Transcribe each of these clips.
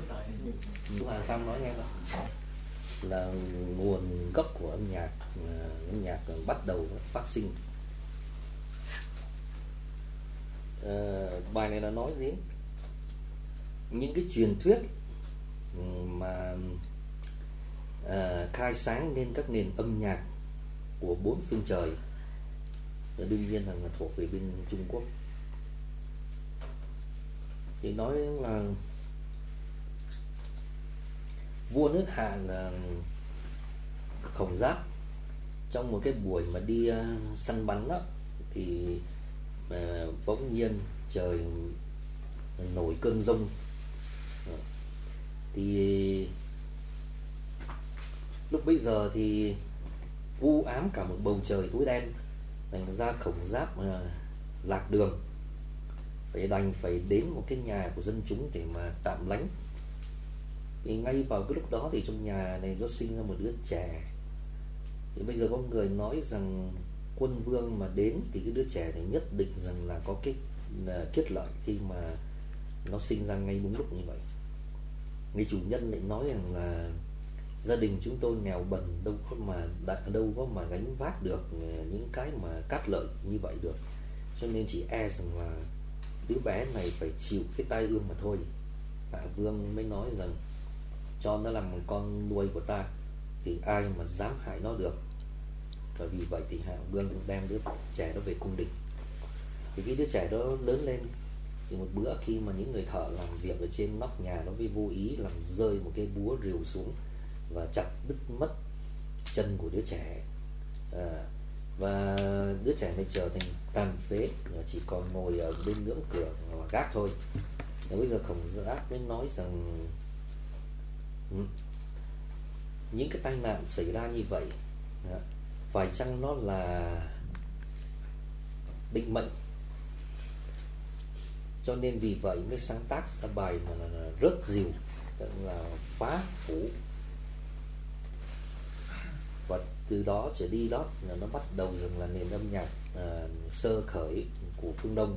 Hà Sam nói nghe không? Là nguồn gốc của âm nhạc bắt đầu phát sinh. Bài này là nói đến những cái truyền thuyết mà khai sáng nên các nền âm nhạc của bốn phương trời, đương nhiên là thuộc về bên Trung Quốc. Thì nói là vua nước Hàn Khổng Giáp trong một cái buổi mà đi săn bắn đó, thì bỗng nhiên trời nổi cơn giông. Thì lúc bấy giờ thì u ám cả một bầu trời tối đen, thành ra Khổng Giáp lạc đường, phải đến một cái nhà của dân chúng để mà tạm lánh. Thì ngay vào cái lúc đó thì trong nhà này nó sinh ra một đứa trẻ. Thì bây giờ có người nói rằng quân vương mà đến thì cái đứa trẻ này nhất định rằng là có cái kiết lợi khi mà nó sinh ra ngay đúng lúc như vậy. Người chủ nhân lại nói rằng là gia đình chúng tôi nghèo bần, đâu có mà gánh vác được những cái mà cát lợi như vậy được, cho nên chỉ e rằng là đứa bé này phải chịu cái tai ương mà thôi. Hạ vương mới nói rằng cho nó làm con nuôi của ta thì ai mà dám hại nó được. Và vì vậy thì Hạ vương cũng đem đứa trẻ đó về cung đình. Thì cái đứa trẻ đó lớn lên, thì một bữa khi mà những người thợ làm việc ở trên nóc nhà nó mới vô ý làm rơi một cái búa rìu xuống và chặt đứt mất chân của đứa trẻ. Và đứa trẻ này trở thành tàn phế, chỉ còn ngồi ở bên ngưỡng cửa và gác thôi. Và bây giờ Khổng Giáp mới nói rằng những cái tai nạn xảy ra như vậy phải chăng nó là định mệnh, cho nên vì vậy mới sáng tác ra bài mà là rớt rìu, là phá phủ. Và từ đó trở đi đó là nó bắt đầu dần là nền âm nhạc sơ khởi của phương Đông.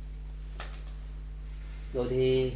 Rồi thì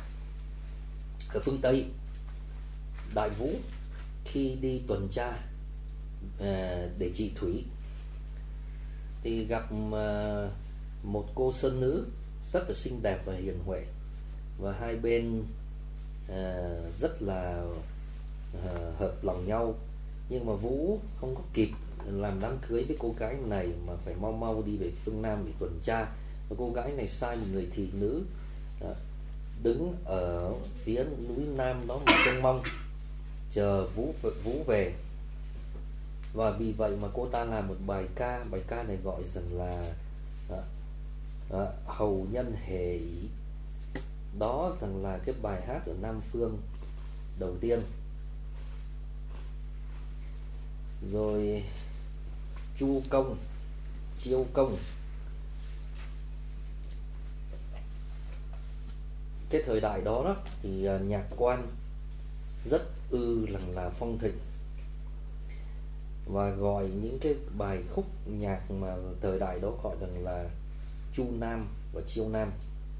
ở phương Tây, Đại Vũ khi đi tuần tra để trị thủy thì gặp một cô sơn nữ rất là xinh đẹp và hiền huệ, và hai bên rất là hợp lòng nhau. Nhưng mà Vũ không có kịp làm đám cưới với cô gái này mà phải mau mau đi về phương Nam để tuần tra. Và cô gái này sai một người thị nữ đứng ở phía núi Nam đó mà trông mong chờ Vũ về. Và vì vậy mà cô ta làm một bài ca này gọi rằng là Hầu Nhân Hề Ý. Đó rằng là cái bài hát ở Nam Phương đầu tiên. Rồi Chu Công, Chiêu Công. Cái thời đại đó đó thì nhạc quan rất là phong thịnh, và gọi những cái bài khúc nhạc mà thời đại đó gọi rằng là Chu Nam và Chiêu Nam.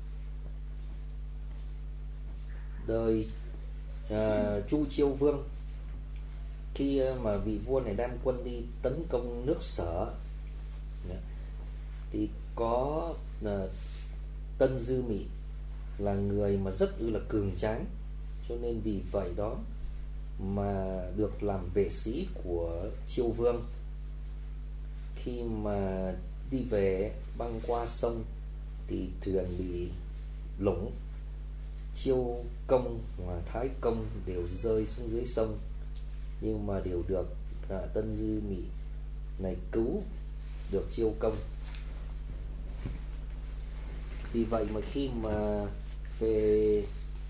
Đời Chu Chiêu Vương, khi mà vị vua này đem quân đi tấn công nước Sở thì có Tân Dư Mị là người mà rất là cường tráng, cho nên vì vậy đó mà được làm vệ sĩ của Chiêu Vương. Khi mà đi về băng qua sông thì thuyền bị lủng, Chiêu Công và Thái Công đều rơi xuống dưới sông, nhưng mà đều được Tân Dư Mị này cứu được Chiêu Công. Vì vậy mà khi mà về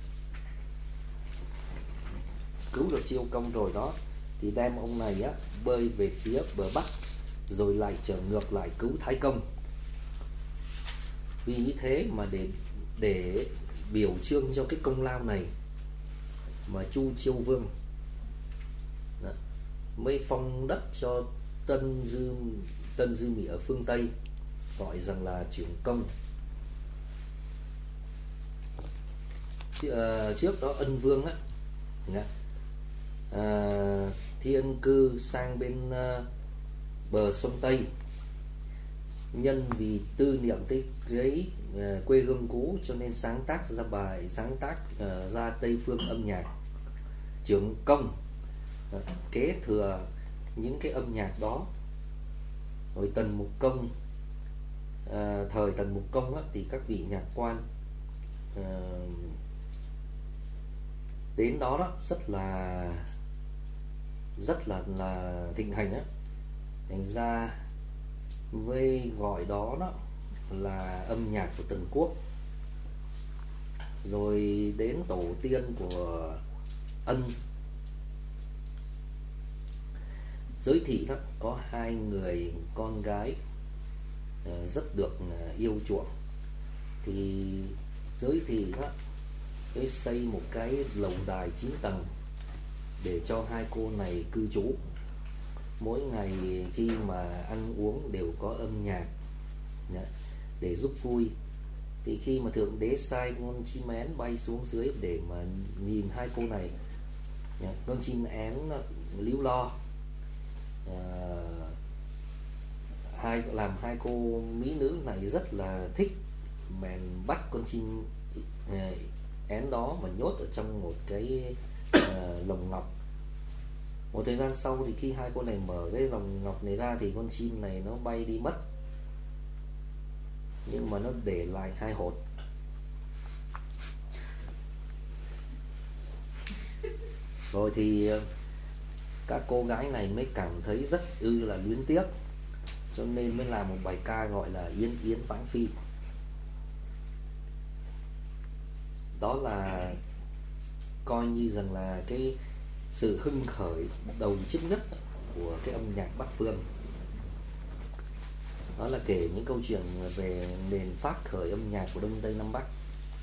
cứu được Chiêu Công rồi đó thì đem ông này bơi về phía bờ Bắc, rồi lại trở ngược lại cứu Thái Công. Vì như thế mà để biểu trương cho cái công lao này mà Chu Chiêu Vương mới phong đất cho Tân Dư Mị ở phương Tây, gọi rằng là trưởng công. trước đó Ân Vương á, thiên cư sang bên bờ sông Tây, nhân vì tư niệm cái quê hương cũ cho nên sáng tác ra Tây Phương âm nhạc. Trưởng công kế thừa những cái âm nhạc đó. Rồi Tần Mục Công, thời Tần Mục Công á, thì các vị nhạc quan đến đó rất là thịnh hành á, thành ra với gọi đó là âm nhạc của Tần Quốc. Rồi đến tổ tiên của Ân, Giới Thị đó có 2 người con gái rất được yêu chuộng, thì Giới Thị đó cái xây một cái lầu đài 9 tầng để cho 2 cô này cư trú. Mỗi ngày khi mà ăn uống đều có âm nhạc để giúp vui. Thì khi mà Thượng Đế sai con chim én bay xuống dưới để mà nhìn 2 cô này, con chim én líu lo, làm 2 cô mỹ nữ này rất là thích, mèn bắt con chim én đó mà nhốt ở trong một cái lồng ngọc. Một thời gian sau thì khi 2 cô này mở cái lồng ngọc này ra thì con chim này nó bay đi mất, nhưng mà nó để lại 2 hột. Rồi thì các cô gái này mới cảm thấy rất là luyến tiếc, cho nên mới làm một bài ca gọi là Yên Yến Vãng Phi. Đó là coi như rằng là cái sự hưng khởi đầu trước nhất của cái âm nhạc Bắc Phương. Đó là kể những câu chuyện về nền phát khởi âm nhạc của Đông Tây Nam Bắc.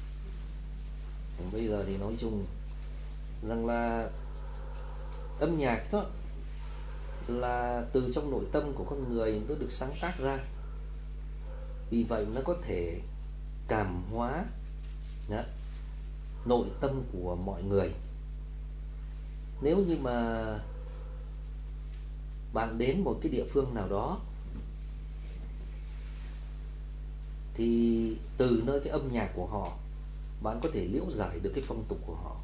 Bây giờ thì nói chung rằng là âm nhạc đó là từ trong nội tâm của con người nó được sáng tác ra, vì vậy nó có thể cảm hóa nội tâm của mọi người. Nếu như mà bạn đến một cái địa phương nào đó thì từ nơi cái âm nhạc của họ bạn có thể liễu giải được cái phong tục của họ,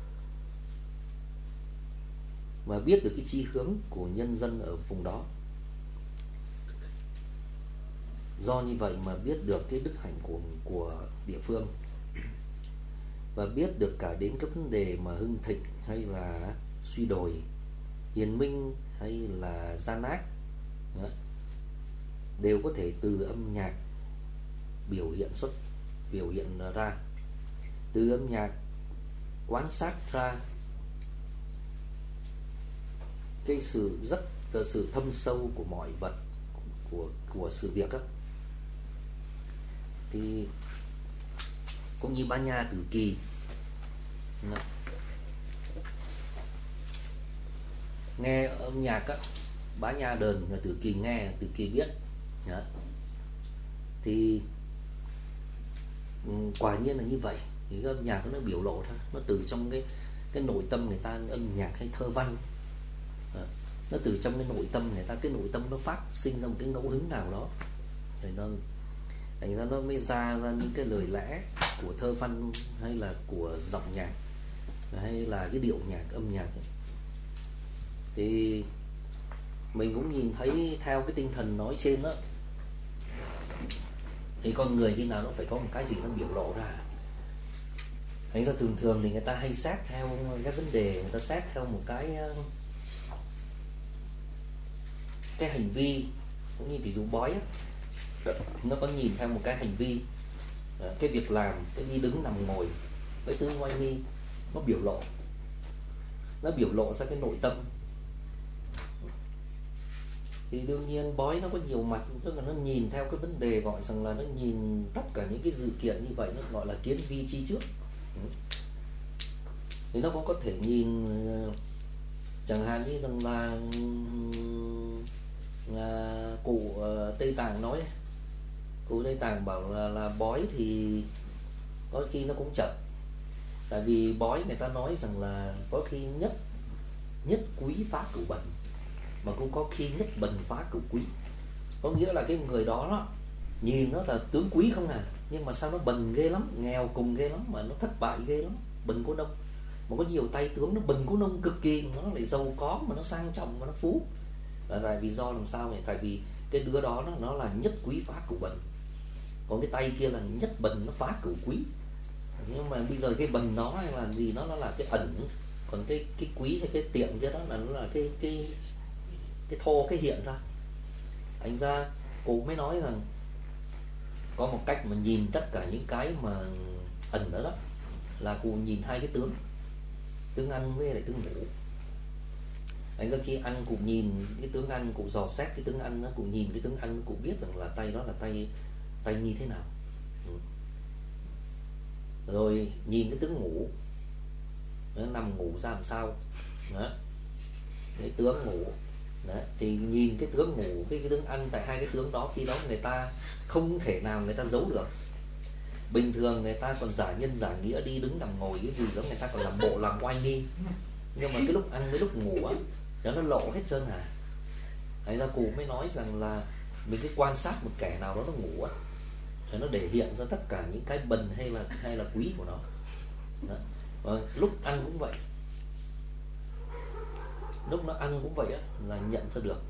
và biết được cái chí hướng của nhân dân ở vùng đó. Do như vậy mà biết được cái đức hạnh của địa phương, và biết được cả đến các vấn đề mà hưng thịnh hay là suy đồi, hiền minh hay là gian ác, đều có thể từ âm nhạc biểu hiện ra. Từ âm nhạc quan sát ra cái sự thâm sâu của mọi vật, của sự việc đó. Thì cũng như Bá Nha Tử Kỳ, nghe âm nhạc á, Bá Nha đờn là Tử Kỳ nghe, Tử Kỳ biết đó. Thì quả nhiên là như vậy. Thì cái âm nhạc nó biểu lộ thôi, nó từ trong cái nội tâm người ta. Âm nhạc hay thơ văn đó, nó từ trong cái nội tâm người ta, cái nội tâm nó phát sinh ra một cái ngẫu hứng nào đó, rồi nó thành ra nó mới ra những cái lời lẽ của thơ văn, hay là của giọng nhạc, hay là cái điệu nhạc, âm nhạc ấy. Thì mình cũng nhìn thấy theo cái tinh thần nói trên đó, thì con người khi nào nó phải có một cái gì nó biểu lộ ra. Thành ra thường thì người ta hay xét theo cái vấn đề, người ta xét theo một cái hành vi, cũng như ví dụ bói á, nó có nhìn theo một cái hành vi, cái việc làm, cái đi đứng nằm ngồi, cái tư ngoại nghi, nó biểu lộ ra cái nội tâm. Thì đương nhiên bói nó có nhiều mặt, tức là nó nhìn theo cái vấn đề, gọi rằng là nó nhìn tất cả những cái sự kiện như vậy, nó gọi là kiến vi chi trước. Thì nó cũng có thể nhìn chẳng hạn như rằng là cụ Tây Tạng nói, cụ Tây Tạng bảo là bói thì có khi nó cũng chậm, Tại vì bói người ta nói rằng là có khi nhất quý phá cửu bần, mà cũng có khi nhất bần phá cửu quý. Có nghĩa là cái người đó đó nhìn nó là tướng quý không à, nhưng mà sao nó bần ghê lắm, nghèo cùng ghê lắm, mà nó thất bại ghê lắm, bần cô nông. Mà có nhiều tay tướng nó bần cô nông cực kỳ, nó lại giàu có, mà nó sang trọng, mà nó phú. Là tại vì do làm sao vậy? Tại vì cái đứa đó nó là nhất quý phá cửu bần, còn cái tay kia là nhất bần nó phá cửu quý. Nhưng mà bây giờ cái bần nó hay là gì, nó là cái ẩn, còn cái quý hay cái tiệm kia đó là nó là cái thô, cái hiện ra. Thành ra cô mới nói rằng có một cách mà nhìn tất cả những cái mà ẩn đó, là cô nhìn hai cái tướng ăn với lại tướng ngủ. Thành ra khi ăn cụ nhìn cái tướng ăn, cụ dò xét cái tướng ăn đó, cụ nhìn cái tướng ăn, cụ biết rằng là tay đó là tay như thế nào. Rồi nhìn cái tướng ngủ, nó nằm ngủ ra làm sao đó, cái tướng ngủ đó, thì nhìn cái tướng ngủ, cái tướng ăn. Tại hai cái tướng đó khi đó người ta không thể nào người ta giấu được. Bình thường người ta còn giả nhân giả nghĩa, đi đứng nằm ngồi cái gì đó người ta còn làm bộ làm oai nghi, nhưng mà cái lúc ăn với lúc ngủ á nó lộ hết trơn à. Thành ra cụ mới nói rằng là mình cứ quan sát một kẻ nào đó nó ngủ á, thì nó để hiện ra tất cả những cái bần hay là quý của nó đó. Và lúc ăn cũng vậy, lúc nó ăn cũng vậy á, là nhận ra được.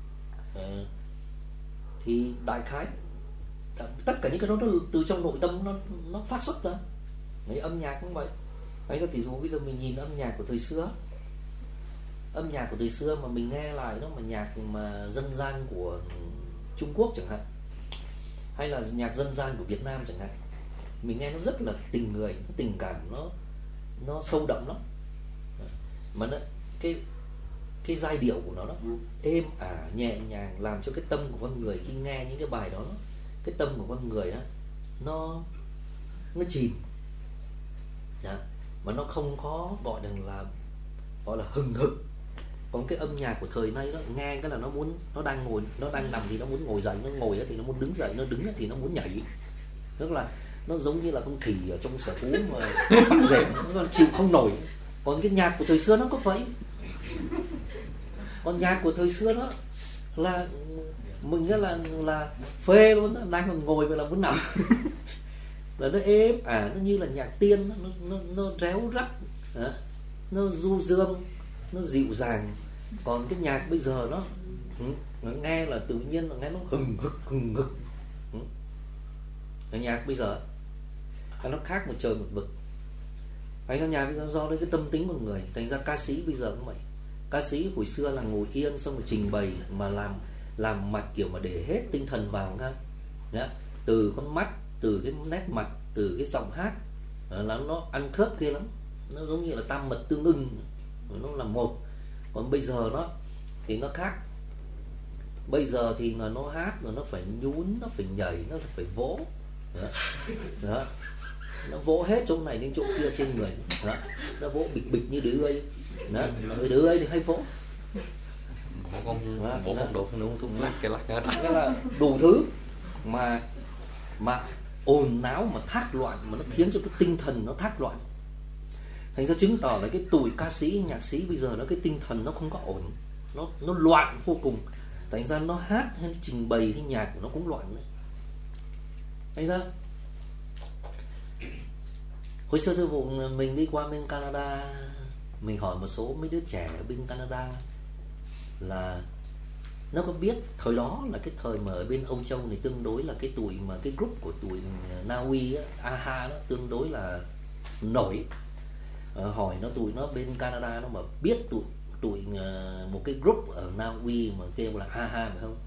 Thì đại khái tất cả những cái đó nó từ trong nội tâm nó phát xuất ra. Mấy âm nhạc cũng vậy. Đấy, tỷ dụ bây giờ mình nhìn âm nhạc của thời xưa, âm nhạc của thời xưa mà mình nghe lại nó, mà nhạc mà dân gian của Trung Quốc chẳng hạn, hay là nhạc dân gian của Việt Nam chẳng hạn, mình nghe nó rất là tình người, nó tình cảm, nó sâu đậm lắm. Mà nó, cái giai điệu của nó êm ả nhẹ nhàng, làm cho cái tâm của con người khi nghe những cái bài đó, cái tâm của con người á nó chìm đó. Mà nó không có gọi là hừng hực. Còn cái âm nhạc của thời nay đó, nghe cái là nó đang ngồi, nó đang nằm thì nó muốn ngồi dậy, nó ngồi thì nó muốn đứng dậy, nó đứng thì nó muốn nhảy. Tức là nó giống như là con khỉ ở trong sở thú mà bắt rệp, nó chịu không nổi. Còn cái nhạc của thời xưa nó có vậy. Còn nhạc của thời xưa đó là mình là phê luôn đó, đang còn ngồi vậy là muốn nằm. Là nó êm nó như là nhạc tiên, nó réo rắt, nó du dương, nó dịu dàng. Còn cái nhạc bây giờ nó nghe là tự nhiên là nghe nó hừng hực. Cái nhạc bây giờ nó khác một trời một vực. Cái nhạc bây giờ do cái tâm tính của người. Thành ra ca sĩ bây giờ cũng vậy. Ca sĩ hồi xưa là ngồi yên xong rồi trình bày, mà làm mặt kiểu mà để hết tinh thần vào nha. Từ con mắt, từ cái nét mặt, từ cái giọng hát là nó ăn khớp kia lắm. Nó giống như là tam mật tương ưng, nó là một. Còn bây giờ thì nó khác. Bây giờ thì là nó hát rồi nó phải nhún, nó phải nhảy, nó phải vỗ đó. Nó vỗ hết chỗ này đến chỗ kia trên người đó. Nó vỗ bịch như đứa ơi đó. Đứa ơi thì hay vỗ vỗ con đột nó tung lắc cái lắc đó là đủ thứ mà ồn náo, mà thác loạn, mà nó khiến cho cái tinh thần nó thác loạn. Thành ra chứng tỏ là cái tuổi ca sĩ, nhạc sĩ bây giờ nó cái tinh thần nó không có ổn, nó loạn vô cùng. Thành ra nó hát hay nó trình bày cái nhạc của nó cũng loạn nữa. Thành ra hồi xưa sư phụ mình đi qua bên Canada, mình hỏi một số mấy đứa trẻ ở bên Canada là nó có biết thời đó là cái thời mà ở bên Âu Châu này tương đối là cái tuổi mà cái group của tuổi Na Uy á, A-ha đó tương đối là nổi. Hỏi nó tụi nó bên Canada nó mà biết tụi một cái group ở Na Uy mà kêu là A-ha phải không?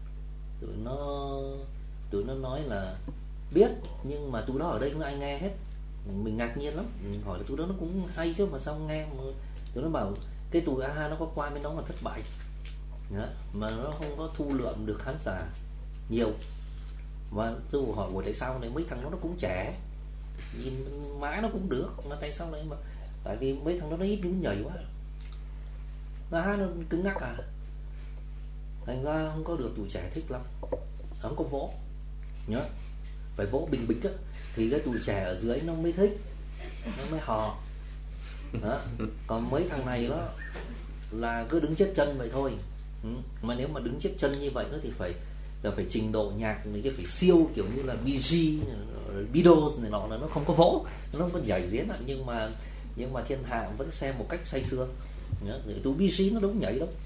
Tụi nó nói là biết, nhưng mà tụi nó ở đây không ai nghe hết. Mình ngạc nhiên lắm, mình hỏi là tụi đó nó cũng hay chứ mà sao nghe. Mà tụi nó bảo cái tụi A-ha nó có qua bên đó mà thất bại đó, mà nó không có thu lượm được khán giả nhiều. Và tôi hỏi tại sao này, mấy thằng nó cũng trẻ, nhìn má nó cũng được, mà tại sao lại mà tại vì mấy thằng nó ít nhún nhảy quá, nó hát nó cứng ngắc thành ra không có được tụi trẻ thích lắm, không có vỗ nhớ, phải vỗ bình bịch á thì cái tụi trẻ ở dưới nó mới thích. nó mới hò đó. Còn mấy thằng này đó là cứ đứng chết chân vậy thôi. Mà nếu mà đứng chết chân như vậy nữa thì phải trình độ nhạc này, phải siêu kiểu như là Bee Gees, Beatles này nọ, là nó không có vỗ, nó không có nhảy diễn ạ. Nhưng mà thiên hạ vẫn xem một cách say sưa. Tụi Bee Gees nó đâu nhảy đâu.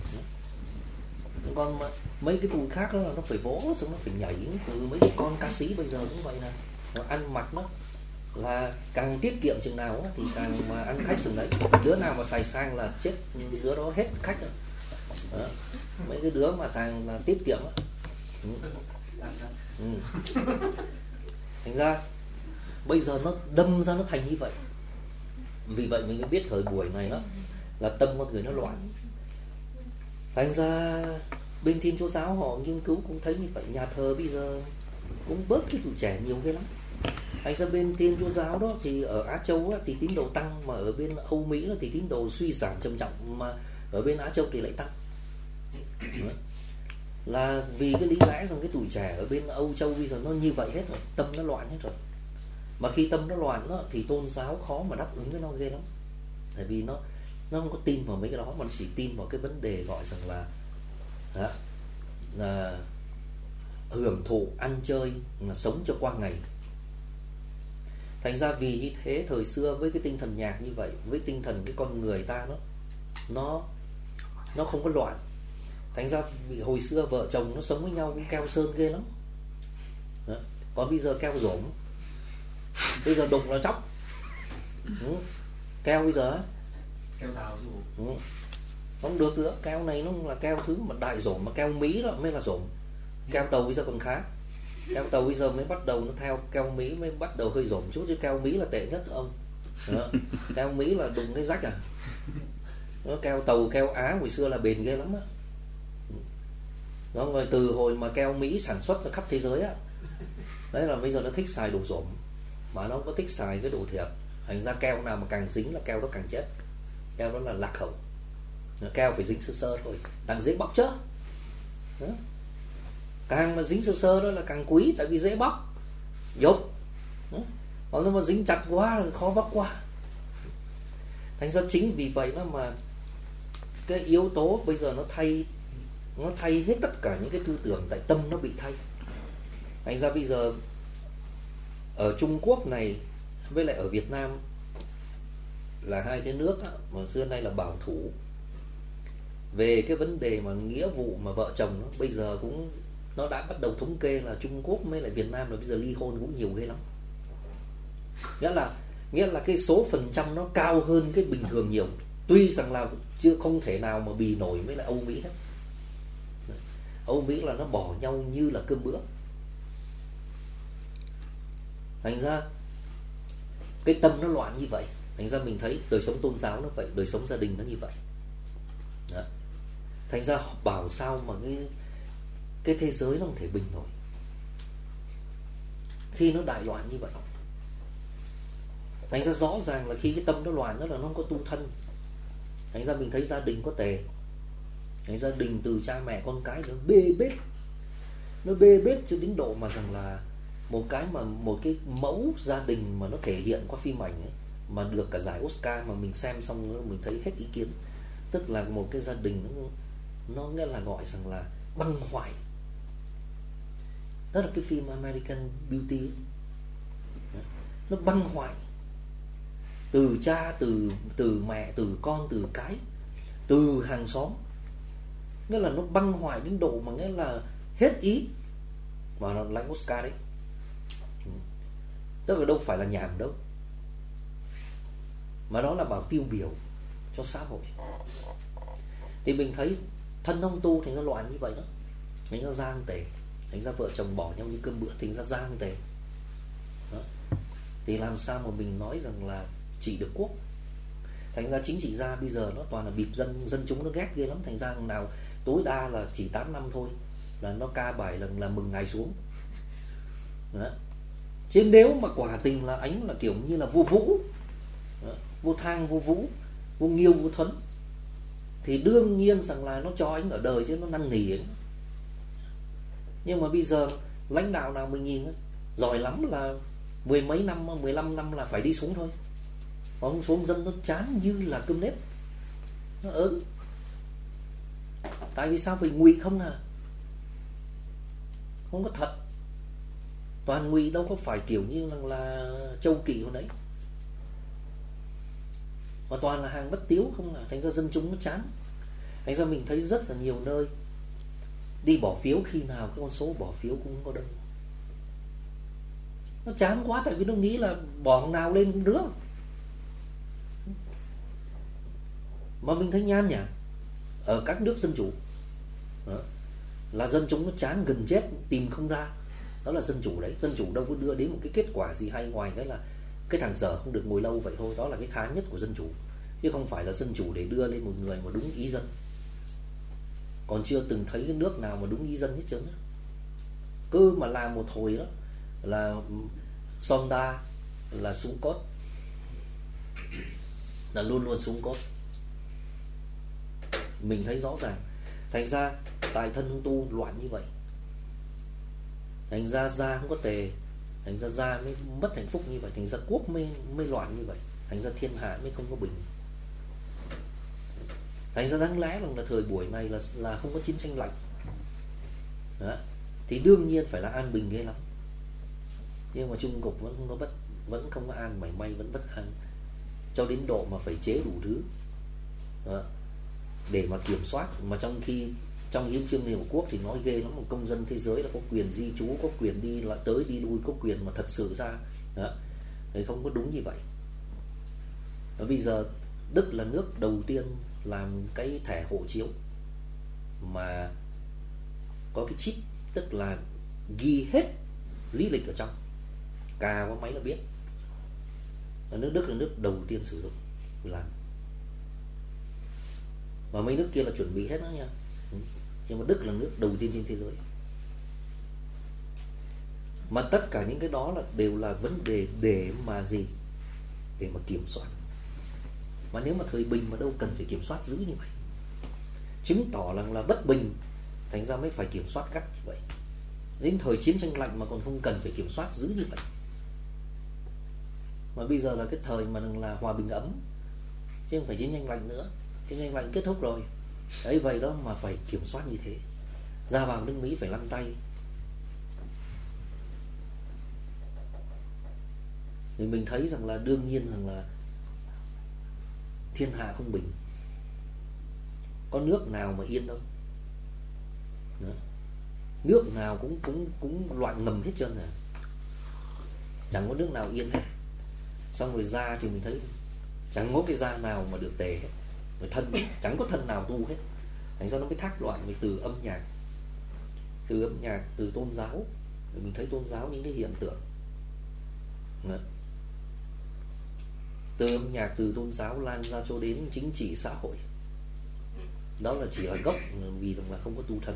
Còn mấy cái tụi khác đó là nó phải vỗ, xong nó phải nhảy. Từ mấy cái con ca sĩ bây giờ cũng vậy nè, nó ăn mặc nó là càng tiết kiệm chừng nào thì càng mà ăn khách chừng đấy. Đứa nào mà xài sang là chết, đứa đó hết khách rồi. Đó. Mấy cái đứa mà càng là tiết kiệm á. Thành ra bây giờ nó đâm ra nó thành như vậy. Vì vậy mình mới biết thời buổi này đó là tâm con người nó loạn. Thành ra bên Thiên Chúa giáo họ nghiên cứu cũng thấy như vậy. Nhà thờ bây giờ cũng bớt cái tụi trẻ nhiều ghê lắm. Thành ra bên Thiên Chúa giáo đó thì ở Á Châu thì tín đồ tăng, mà ở bên Âu Mỹ thì tín đồ suy giảm trầm trọng, mà ở bên Á Châu thì lại tăng. Là vì cái lý lẽ rằng cái tuổi trẻ ở bên Âu Châu bây giờ nó như vậy hết rồi, tâm nó loạn hết rồi. Mà khi tâm nó loạn đó, thì tôn giáo khó mà đáp ứng với nó ghê lắm. Tại vì nó không có tin vào mấy cái đó, mà nó chỉ tin vào cái vấn đề gọi rằng là hưởng thụ, ăn chơi, là sống cho qua ngày. Thành ra vì như thế thời xưa với cái tinh thần nhạc như vậy, với tinh thần cái con người ta nó không có loạn. Thành ra vì hồi xưa vợ chồng nó sống với nhau cũng keo sơn ghê lắm. Đó. Còn bây giờ keo rổm, bây giờ đụng là chóc. Keo bây giờ keo tàu chứ không được nữa. Keo này nó là keo thứ mà đại rổm, mà keo Mỹ đó mới là rổm. Keo tàu bây giờ còn khá. Keo tàu bây giờ mới bắt đầu nó theo keo Mỹ mới bắt đầu hơi rổm chút, chứ keo Mỹ là tệ nhất ông. Đó. Keo Mỹ là đụng cái rách à. Đó, keo tàu, keo Á hồi xưa là bền ghê lắm á. Đó, rồi từ hồi mà keo Mỹ sản xuất ra khắp thế giới á, đấy là bây giờ nó thích xài đồ rổm, mà nó không có thích xài cái đồ thiệt. Thành ra keo nào mà càng dính là keo đó càng chết. Keo đó là lạc hậu. Keo phải dính sơ sơ thôi, càng dễ bóc chứ. Đó. Càng mà dính sơ sơ đó là càng quý, tại vì dễ bóc, dục. Còn nếu mà dính chặt quá là khó bóc quá. Thành ra chính vì vậy đó mà cái yếu tố bây giờ nó thay hết tất cả những cái tư tưởng, tại tâm nó bị thay. Thành ra bây giờ ở Trung Quốc này với lại ở Việt Nam là hai cái nước đó, mà xưa nay là bảo thủ về cái vấn đề mà nghĩa vụ mà vợ chồng đó, bây giờ cũng nó đã bắt đầu thống kê là Trung Quốc với lại Việt Nam là bây giờ ly hôn cũng nhiều ghê lắm. Nghĩa là cái số phần trăm nó cao hơn cái bình thường nhiều. Tuy rằng là chưa không thể nào mà bì nổi với lại Âu Mỹ hết. Âu Mỹ là nó bỏ nhau như là cơm bữa. Thành ra cái tâm nó loạn như vậy. Thành ra mình thấy đời sống tôn giáo nó vậy, đời sống gia đình nó như vậy. Đó. Thành ra bảo sao mà cái thế giới nó không thể bình nổi khi nó đại loạn như vậy. Thành ra rõ ràng là khi cái tâm nó loạn đó là nó không có tu thân. Thành ra mình thấy gia đình có tề. Thành gia đình từ cha mẹ con cái nó bê bết cho đến độ mà rằng là một cái mẫu gia đình mà nó thể hiện qua phim ảnh ấy, mà được cả giải Oscar, mà mình xem xong rồi mình thấy hết ý kiến. Tức là một cái gia đình nó nghĩa là gọi rằng là băng hoại. Đó là cái phim American Beauty ấy. Nó băng hoại từ cha, từ mẹ, từ con, từ cái, từ hàng xóm. Nghĩa là nó băng hoại đến độ mà nghĩa là hết ý. Mà nó lãnh Oscar đấy. Tức là đâu phải là nhảm đâu, mà đó là bảo tiêu biểu cho xã hội. Thì mình thấy thân ông tu thành ra loạn như vậy đó. Thành ra giang tề. Thành ra vợ chồng bỏ nhau như cơm bữa, thành ra giang tề đó. Thì làm sao mà mình nói rằng là trị được quốc. Thành ra chính trị gia bây giờ nó toàn là bịp dân chúng nó ghét ghê lắm. Thành ra nào tối đa là chỉ 8 năm thôi là nó ca bài là mừng ngày xuống đó. Chứ nếu mà quả tình là ánh là kiểu như là vô vũ đó, vô thang vô vũ, vô nghiêu vô thuấn, thì đương nhiên rằng là nó cho anh ở đời chứ nó năn nỉ ấy. Nhưng mà bây giờ lãnh đạo nào mình nhìn ấy, giỏi lắm là 10 mấy năm, 15 năm là phải đi xuống thôi. Một số dân nó chán như là cơm nếp, nó ớn. Tại vì sao? Vì ngụy không à, không có thật. Toàn ngụy, đâu có phải kiểu như là châu kỵ hồi nãy, mà toàn là hàng bất tiếu không à. Thành ra dân chúng nó chán. Thành ra mình thấy rất là nhiều nơi đi bỏ phiếu, khi nào cái con số bỏ phiếu cũng có đông. Nó chán quá, tại vì nó nghĩ là bỏ nào lên cũng được. Mà mình thấy nhan nhản ở các nước dân chủ đó, là dân chúng nó chán gần chết, tìm không ra. Đó là dân chủ đấy. Dân chủ đâu có đưa đến một cái kết quả gì hay, ngoài cái là cái thằng dở không được ngồi lâu vậy thôi. Đó là cái khá nhất của dân chủ, chứ không phải là dân chủ để đưa lên một người mà đúng ý dân. Còn chưa từng thấy cái nước nào mà đúng ý dân hết trơn á. Cứ mà làm một hồi đó là Sonda là súng cốt, là luôn luôn súng cốt. Mình thấy rõ ràng. Thành ra tại thân hương tu loạn như vậy, thành ra gia không có tề, thành ra gia mới mất hạnh phúc như vậy, thành ra quốc mới loạn như vậy, thành ra thiên hạ mới không có bình. Thành ra đáng lẽ là thời buổi này là không có chiến tranh lạnh đó, thì đương nhiên phải là an bình ghê lắm. Nhưng mà Trung Cục vẫn không có an, mảy may vẫn bất an, cho đến độ mà phải chế đủ thứ đó, để mà kiểm soát. Mà trong khi trong hiến chương Liên Hợp Quốc thì nói ghê lắm, một công dân thế giới là có quyền di trú, có quyền đi lại tới đi lui, có quyền, mà thật sự ra đó, thì không có đúng như vậy. Và bây giờ Đức là nước đầu tiên làm cái thẻ hộ chiếu mà có cái chip, tức là ghi hết lý lịch ở trong, cà qua máy là biết. Và nước Đức là nước đầu tiên sử dụng làm. Và mấy nước kia là chuẩn bị hết đó nha. Nhưng mà Đức là nước đầu tiên trên thế giới. Mà tất cả những cái đó là đều là vấn đề để mà gì? Để mà kiểm soát. Mà nếu mà thời bình mà đâu cần phải kiểm soát dữ như vậy. Chứng tỏ là bất bình, thành ra mới phải kiểm soát gắt như vậy. Đến thời chiến tranh lạnh mà còn không cần phải kiểm soát dữ như vậy. Mà bây giờ là cái thời mà là hòa bình ấm, chứ không phải chiến tranh lạnh nữa. Chiến tranh lạnh kết thúc rồi. Đấy, vậy đó mà phải kiểm soát như thế. Ra vào nước Mỹ phải lăn tay. Thì mình thấy rằng là đương nhiên rằng là thiên hạ không bình. Có nước nào mà yên đâu. Đó. Nước nào cũng loạn ngầm hết trơn à. Chẳng có nước nào yên hết. Xong rồi ra thì mình thấy chẳng có cái da nào mà được tề hết. Rồi thân chẳng có thân nào tu hết. Thành ra nó mới thác loạn về từ âm nhạc, từ tôn giáo. Rồi mình thấy tôn giáo những cái hiện tượng. Đó. Từ âm nhạc, từ tôn giáo lan ra cho đến chính trị xã hội. Đó là chỉ là gốc, vì là không có tu thân.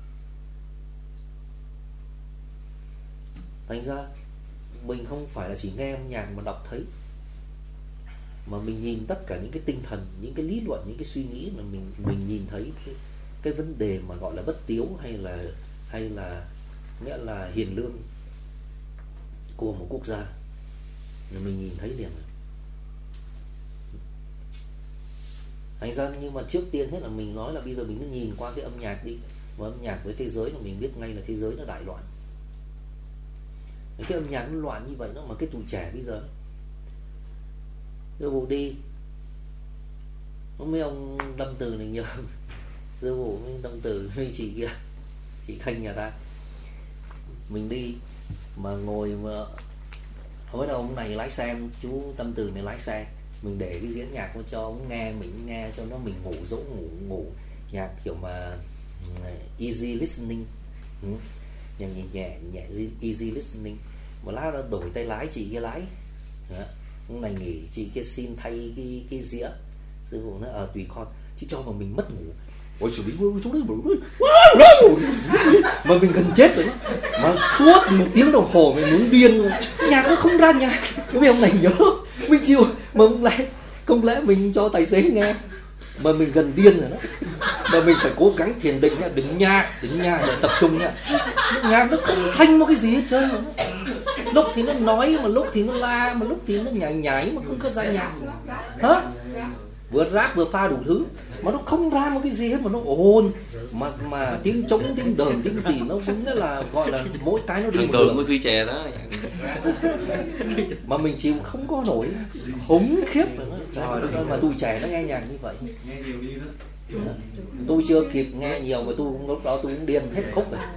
Thành ra mình không phải là chỉ nghe âm nhạc mà đọc thấy, mà mình nhìn tất cả những cái tinh thần, những cái lý luận, những cái suy nghĩ mà mình nhìn thấy cái vấn đề mà gọi là bất tiếu hay là nghĩa là hiền lương của một quốc gia, là mình nhìn thấy liền. Thành ra nhưng mà trước tiên hết là mình nói là bây giờ mình cứ nhìn qua cái âm nhạc đi, và âm nhạc với thế giới là mình biết ngay là thế giới nó đại loạn. Cái âm nhạc nó loạn như vậy đó, mà cái tụi trẻ bây giờ đưa bộ đi, mấy ông Lâm Từ này nhờ đưa bộ với Lâm Từ với chị kia, chị Khanh nhà ta, mình đi mà ngồi mà ở đâu ông này lái xe, chú Tâm Từ này lái xe, mình để cái diễn nhạc cho ông nghe, mình nghe cho nó, mình ngủ dỗ ngủ nhạc kiểu mà easy listening, nhạc nhẹ easy listening. Một lát nó đổi tay lái, chị kia lái đó. Hôm nay nghỉ, chị kia xin thay cái dĩa, sư phụ nó tùy con, chứ cho mà mình mất ngủ. Ôi xử lý chú đấy mà mình gần chết rồi, mà suốt 1 tiếng đồng hồ mình muốn điên rồi. Nhạc nó không ra nhạc, cái ông này nhớ mình chịu, mà không lẽ mình cho tài xế nghe, mà mình gần điên rồi đó. Mà mình phải cố gắng thiền định nha, đứng nha để tập trung nha. Nhạc nó không thanh một cái gì hết trơn rồi. lúc thì nó nói, mà lúc thì nó la, mà lúc thì nó nhảy mà không có ra nhạc. Hả? Vừa rap vừa pha đủ thứ mà nó không ra một cái gì hết, mà nó ồn, mà tiếng trống, tiếng đờn, tiếng gì nó cũng là gọi là mỗi cái nó đi một đường. Của Duy Chè đó Mà mình chịu không có nổi, khủng khiếp rồi nó. Trời đất ơi, mà Tuổi Trẻ nó nghe nhạc như vậy. Nghe nhiều đi đó. Tôi chưa kịp nghe nhiều mà lúc đó tôi cũng điên hết khúc rồi.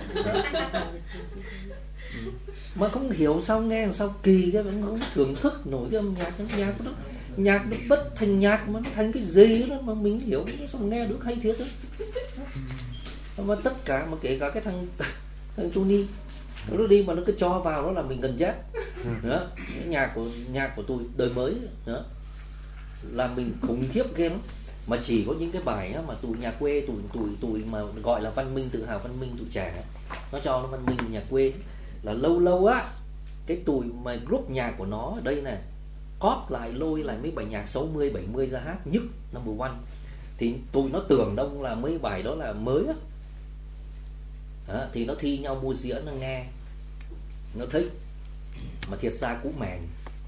Mà không hiểu sao nghe sao kỳ cái, không thưởng thức nổi cái âm nhạc đó. Nhạc nó bất thành nhạc mà nó thành cái gì đó mà mình hiểu, sao nghe được hay thiệt đó. Mà tất cả, mà kể cả cái thằng Tony nó đi mà nó cứ cho vào đó là mình gần chết đó. Nhạc của tôi đời mới đó là mình khủng khiếp ghê lắm. Mà chỉ có những cái bài á, mà tụi nhà quê, tụi mà gọi là văn minh, tự hào văn minh Tuổi Trẻ, nó cho nó văn minh nhà quê là lâu á, cái tụi mà group nhạc của nó ở đây này cóp lại lôi lại mấy bài nhạc 60, 70 ra hát nhất number one, thì tụi nó tưởng đông là mấy bài đó là mới á. Đó, thì nó thi nhau mua dĩa, nó nghe, nó thích, mà thiệt ra cũ mèn.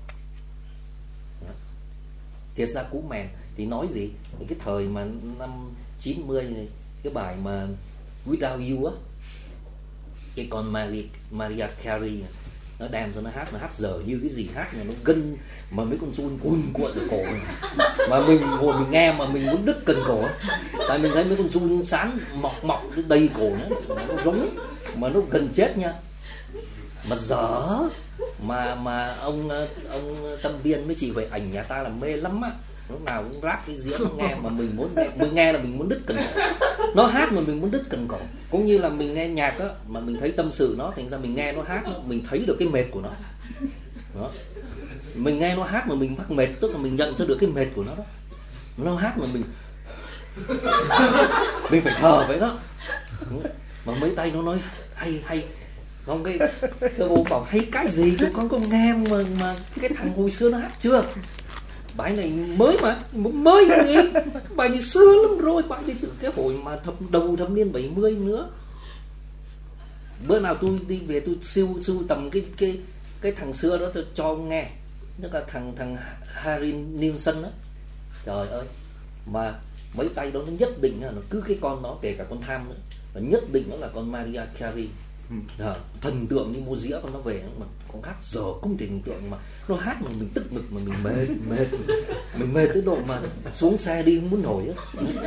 Thiệt ra cũ mèn thì nói gì, cái thời mà năm 90 này, cái bài mà Without You á, cái con Mariah Carey nó đem cho nó hát dở như cái gì, hát mà nó gân, mà mấy con run cuộn ở cổ này. Mà mình ngồi mình nghe mà mình muốn đứt cần cổ, tại mình thấy mấy con run sáng mọc đầy cổ nữa, nó rống mà nó gần chết nha. Mà dở, mà ông Tâm Viên với chị Huệ Ảnh nhà ta là mê lắm á, lúc nào cũng rap cái diễn nó nghe mà mình nghe là mình muốn đứt cần cổ. Nó hát mà mình muốn đứt cần cổ. Cũng như là mình nghe nhạc á, mà mình thấy tâm sự nó, thành ra mình nghe nó hát nó, mình thấy được cái mệt của nó. Đó. Mình nghe nó hát mà mình mắc mệt, tức là mình nhận ra được cái mệt của nó đó. Nó hát mà mình phải thở với nó. Mà mấy tay nó nói hay. Không, cái sơ vô bảo hay cái gì chứ con có nghe mà cái thằng hồi xưa nó hát chưa? Bài này mới mà, mới gì? Bài này xưa lắm rồi, bài này từ cái hồi mà đầu thập niên 70 nữa. Bữa nào tôi đi về tôi sưu tầm cái thằng xưa đó tôi cho ông nghe. Nó là thằng Harry Nilsson đó. Trời ơi, mà mấy tay đó nó nhất định là nó cứ cái con đó, kể cả con Tham nữa, nó nhất định nó là con Mariah Carey. Thần tượng đi mua dĩa con nó về, mà con hát giờ không thể hình tượng, mà nó hát mà mình tức ngực, mà mình mệt tới độ mà xuống xe đi không muốn nổi á.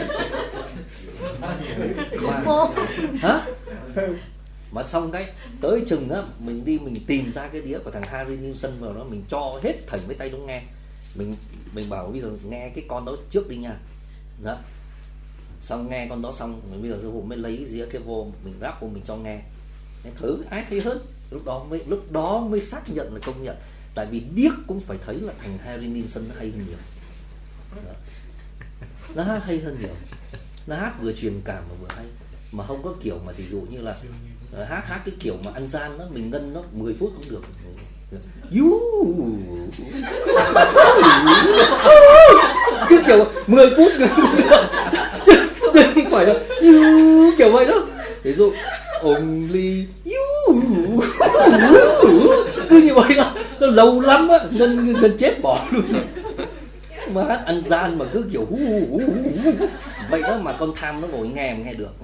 Mà xong cái tới chừng á, mình đi mình tìm ra cái đĩa của thằng Harry Nilsson vào đó, mình cho hết thảy mấy tay nó nghe. Mình bảo bây giờ nghe cái con đó trước đi nha. Đó. Xong nghe con đó xong, bây giờ sư phụ mới lấy dĩa cái vô, mình rap vô mình cho nghe. Thử ai hay hơn, lúc đó mới xác nhận là công nhận, tại vì điếc cũng phải thấy là thằng Harry Nilsson nó hay hơn nhiều. Đó. Nó hát hay hơn nhiều, nó hát vừa truyền cảm mà vừa hay, mà không có kiểu mà ví dụ như là hát cái kiểu mà ăn gian đó, mình ngân nó 10 phút cũng được. Cứ kiểu 10 phút chứ không phải là kiểu vậy đó. Ví dụ only you cứ như vậy đó, nó lâu lắm á, ngân chết bỏ luôn. Mà hát ăn gian mà cứ kiểu vậy đó, mà con Tham nó ngồi nghe được.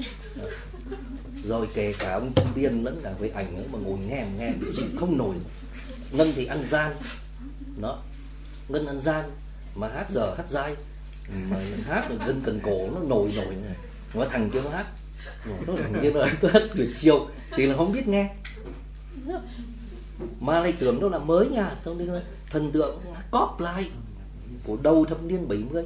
Rồi kể cả ông Tâm Viên lẫn cả với ảnh nữa mà ngồi nghe bị chịu không nổi. Ngân thì ăn gian đó, Ngân ăn gian mà hát dở hát dai, mà hát được Ngân cần cổ nó nổi này. Mà thằng kia nó hát nó như là nó hát tuyệt chiêu thì là không biết nghe, mà lại tưởng đâu là mới nha, thần tượng cóp lại của đầu thập niên 70.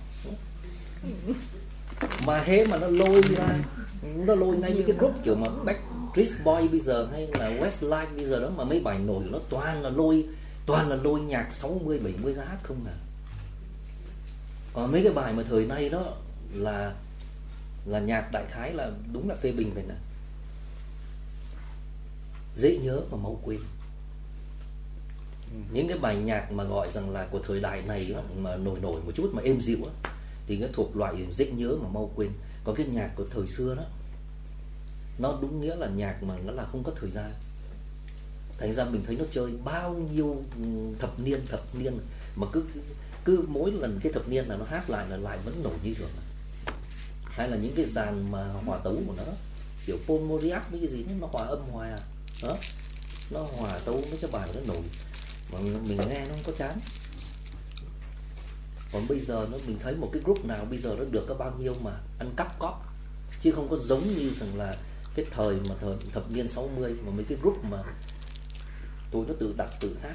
Mà hễ mà nó lôi ra, nó lôi ngay như cái group kiểu mà Backstreet Boy bây giờ hay là Westlife bây giờ đó, mà mấy bài nổi nó toàn là lôi nhạc 60 70 ra hát không à. Còn mấy cái bài mà thời nay đó là nhạc đại khái là đúng là phê bình phải nè, dễ nhớ mà mau quên. Những cái bài nhạc mà gọi rằng là của thời đại này đó, mà nổi một chút mà êm dịu á, thì nó thuộc loại dễ nhớ mà mau quên. Còn cái nhạc của thời xưa đó, nó đúng nghĩa là nhạc mà nó là không có thời gian. Thành ra mình thấy nó chơi bao nhiêu thập niên mà cứ mỗi lần cái thập niên là nó hát lại vẫn nổi như thường. Hay là những cái dàn mà hòa tấu của nó kiểu Paul Moriarty mấy cái gì nó hòa âm hòa đó, nó hòa tấu mấy cái bài nó nổi mà mình nghe nó không có chán. Còn bây giờ mình thấy một cái group nào bây giờ nó được có bao nhiêu mà ăn cắp cóp, chứ không có giống như rằng là cái thời mà thập niên 60 mà mấy cái group mà tụi nó tự đặt tự hát.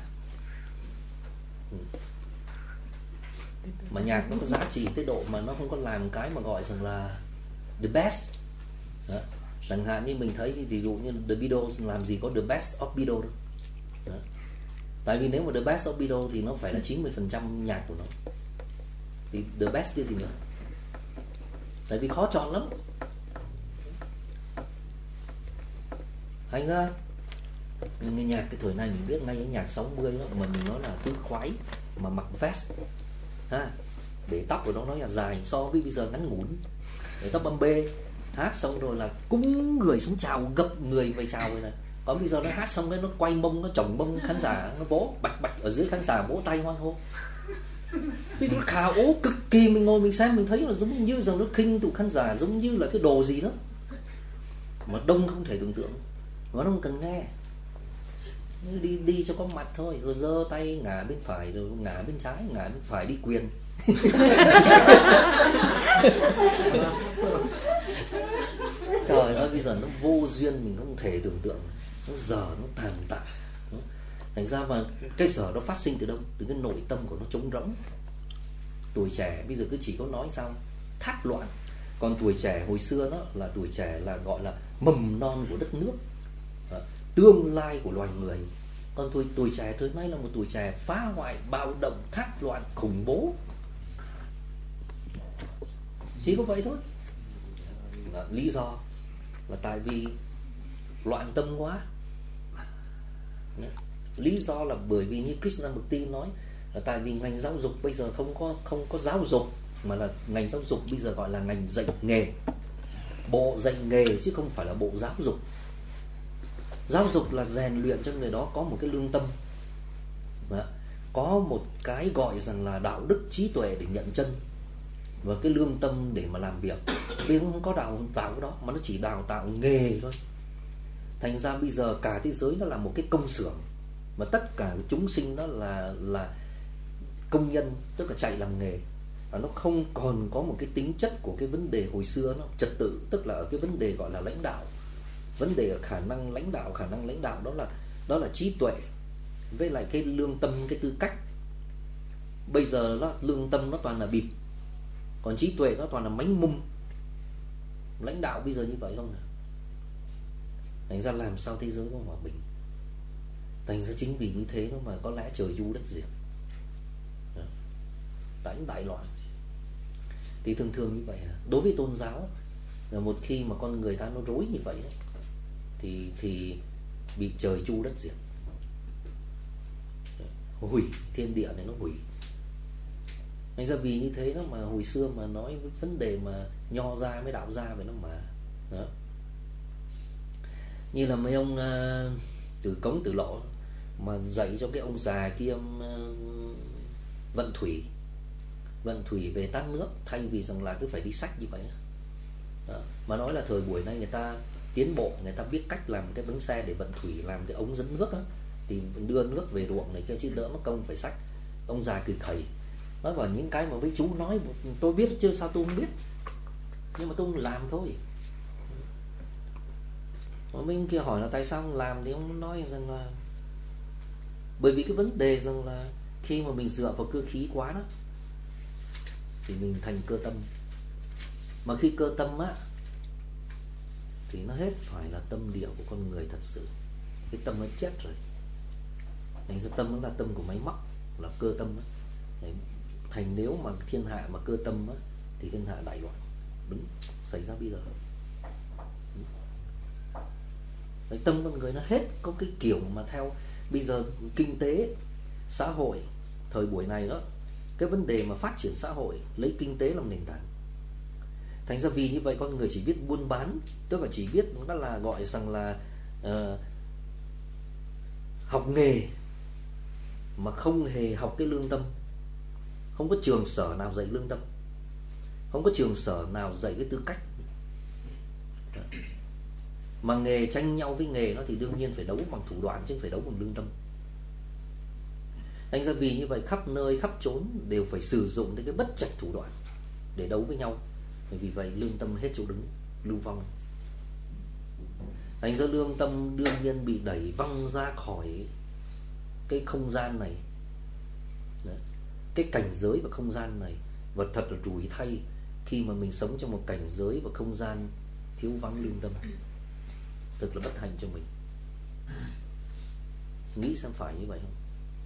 Mà nhạc nó có giá trị tới độ mà nó không có làm cái mà gọi rằng là the best đó. Chẳng hạn như mình thấy ví dụ như The Beatles làm gì có the best of Beatles đâu đó. Tại vì nếu mà the best of Beatles thì nó phải là 90% nhạc của nó, thì the best cái gì nữa, tại vì khó chọn lắm. Thành ra mình nghe nhạc cái thời này mình biết ngay cái nhạc 60 đó, mà mình nói là tứ khoái mà mặc vest ha, để tóc của nó nói là dài so với bây giờ ngắn ngủn, để tóc băm bê, hát xong rồi là cúng người xuống chào, gập người về chào rồi này. Còn bây giờ nó hát xong cái nó quay mông, nó chồng mông khán giả, nó vỗ bạch ở dưới khán giả vỗ tay hoan hô. Bây giờ nó khà ố cực kỳ, mình ngồi mình xem mình thấy là giống như rằng nó khinh tụ khán giả, giống như là cái đồ gì đó mà đông không thể tưởng tượng, mà nó không cần nghe, đi cho có mặt thôi, rồi giơ tay ngả bên phải rồi ngả bên trái, ngả bên phải đi quyền. Trời ơi, bây giờ nó vô duyên mình không thể tưởng tượng, nó giờ nó tàn tạ. Thành ra mà cái giờ nó phát sinh từ đâu? Từ cái nội tâm của nó trống rỗng. Tuổi trẻ bây giờ cứ chỉ có nói sao thác loạn. Còn tuổi trẻ hồi xưa đó là tuổi trẻ là gọi là mầm non của đất nước, tương lai của loài người. Còn tuổi trẻ tới nay là một tuổi trẻ phá hoại, bạo động, thác loạn, khủng bố. Chỉ có vậy thôi. Lý do là tại vì loạn tâm quá. Lý do là bởi vì như Krishnamurti nói là tại vì ngành giáo dục bây giờ không có giáo dục, mà là ngành giáo dục bây giờ gọi là ngành dạy nghề, bộ dạy nghề chứ không phải là bộ giáo dục. Giáo dục là rèn luyện cho người đó có một cái lương tâm, có một cái gọi rằng là đạo đức trí tuệ để nhận chân, và cái lương tâm để mà làm việc. Vì không có đào tạo cái đó, mà nó chỉ đào tạo nghề thôi. Thành ra bây giờ cả thế giới nó là một cái công xưởng, mà tất cả chúng sinh đó là công nhân, tức là chạy làm nghề. Và nó không còn có một cái tính chất của cái vấn đề hồi xưa nó trật tự, tức là ở cái vấn đề gọi là lãnh đạo. Vấn đề ở khả năng lãnh đạo đó là trí tuệ với lại cái lương tâm, cái tư cách. Bây giờ nó lương tâm nó toàn là bịp, còn trí tuệ nó toàn là mánh mung. Lãnh đạo bây giờ như vậy không nào? Thành ra làm sao thế giới có hòa bình? Thành ra chính vì như thế nó mà có lẽ trời chu đất diệt, đánh đại loạn. Thì thường như vậy. Đối với tôn giáo là một khi mà con người ta nó rối như vậy thì bị trời chu đất diệt, hủy thiên địa này, nó hủy. Thành ra vì như thế đó mà hồi xưa mà nói với vấn đề mà nho gia với đạo gia vậy nó mà đó. Như là mấy ông Từ Cống Tử Lộ mà dạy cho cái ông già kia vận thủy về tát nước, thay vì rằng là cứ phải đi sách như vậy đó. Mà nói là thời buổi nay người ta tiến bộ, người ta biết cách làm cái bánh xe để vận thủy, làm cái ống dẫn nước đó, thì đưa nước về ruộng này kia, chứ đỡ mất công phải sách. Ông già cười khẩy nói vào những cái mà với chú nói tôi biết chứ sao tôi không biết, nhưng mà tôi không làm thôi. Bên kia hỏi là tại sao không làm, thì ông nói rằng là bởi vì cái vấn đề rằng là khi mà mình dựa vào cơ khí quá đó thì mình thành cơ tâm, mà khi cơ tâm á thì nó hết phải là tâm địa của con người thật sự, cái tâm nó chết rồi. Thành ra tâm nó là tâm của máy móc, là cơ tâm á. Thành nếu mà thiên hạ mà cơ tâm á thì thiên hạ đại loạn, đúng xảy ra bây giờ. Đấy, tâm con người nó hết có cái kiểu mà theo bây giờ kinh tế xã hội thời buổi này đó, cái vấn đề mà phát triển xã hội lấy kinh tế làm nền tảng. Thành ra vì như vậy con người chỉ biết buôn bán, tức là chỉ biết nó là gọi rằng là học nghề mà không hề học cái lương tâm, không có trường sở nào dạy lương tâm, không có trường sở nào dạy cái tư cách, mà nghề tranh nhau với nghề nó thì đương nhiên phải đấu bằng thủ đoạn chứ không phải đấu bằng lương tâm. Thành ra vì như vậy khắp nơi khắp chốn đều phải sử dụng cái bất trạch thủ đoạn để đấu với nhau. Vì vậy lương tâm hết chỗ đứng, lưu vong. Thành ra lương tâm đương nhiên bị đẩy văng ra khỏi cái không gian này. Đấy. Cái cảnh giới và không gian này. Và thật là rủi thay khi mà mình sống trong một cảnh giới và không gian thiếu vắng lương tâm. Thật là bất hạnh cho mình. Nghĩ xem phải như vậy không?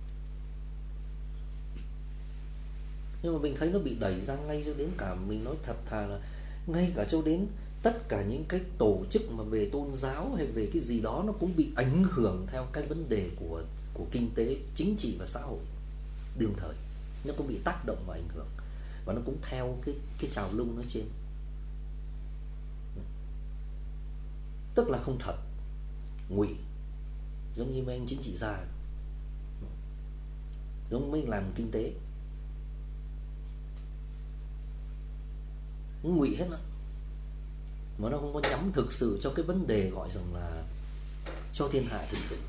Nhưng mà mình thấy nó bị đẩy ra ngay cho đến cả, mình nói thật thà là ngay cả cho đến tất cả những cái tổ chức mà về tôn giáo hay về cái gì đó nó cũng bị ảnh hưởng theo cái vấn đề của kinh tế, chính trị và xã hội đương thời. Nó cũng bị tác động và ảnh hưởng. Và nó cũng theo cái trào lưu nói trên. Tức là không thật, ngụy, giống như mấy anh chính trị gia, giống mấy làm kinh tế, nó ngụy hết đó. Mà nó không có nhắm thực sự cho cái vấn đề gọi rằng là cho thiên hạ thực sự,